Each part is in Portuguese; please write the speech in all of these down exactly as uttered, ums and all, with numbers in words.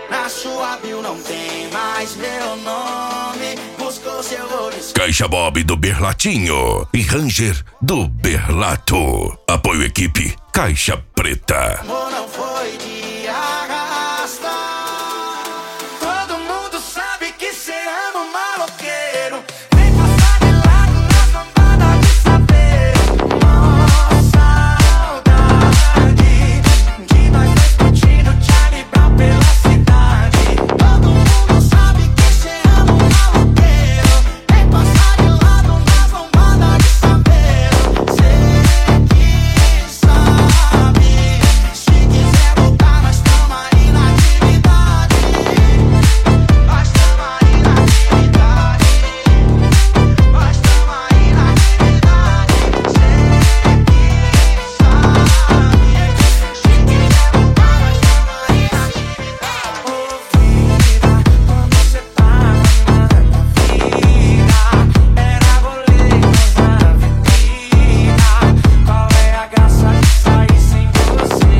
Na sua bio não tem mais meu nome. Buscou seu olho. Caixa Bob do Berlatinho e Ranger do Berlato. Apoio equipe Caixa Preta. Amor não foi de arrasta. Todo mundo sabe que cê ama um maloqueiro. Vem passar de lado na cambada de saber. Nossa saudade de nós dois curtindo Charlie Brown pela cidade. Todo mundo sabe que cê ama um maloqueiro. Vem passar de lado na cambada de saber. Cê que sabe. Se quiser voltar, nós tamo aí na atividade. Nós tamo aí na atividade. Nós tamo aí na atividade. Cê que sabe. Se quiser voltar, nós tamo aí na atividade. Ô vida, quando cê tava na minha vida, era rolê nas avenidas. Qual é a graça de sair sem você?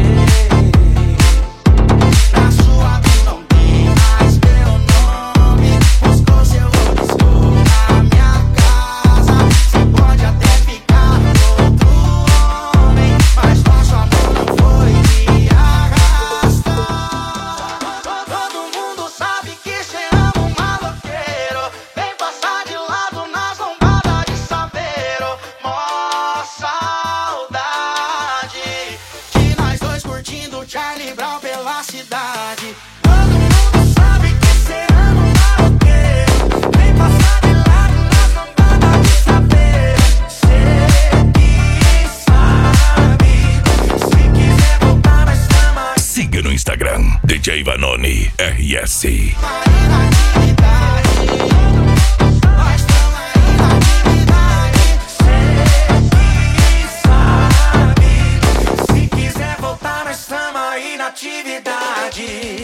Na sua bio não tem mais meu nome. Buscou seu olho, estou na minha casa. Cê pode até ficar com outro homem, mas nosso amor não foi de arrasta. Todo mundo sabe que cê ama um maloqueiro. Vem passar de lado na zombada de saveiro. Mó saudade de nós dois curtindo Charlie Brown pela cidade. Todo mundo sabe que cê ama um maloqueiro. Vem passar de lado na zombada de saveiro. Cê que sabe. Se quiser voltar, nós tamo aí Siga no Instagram D J Vanoni R S. na atividade. Nós tamo aí na atividade. Cê que sabe. Se quiser voltar, nós tamo aí na atividade.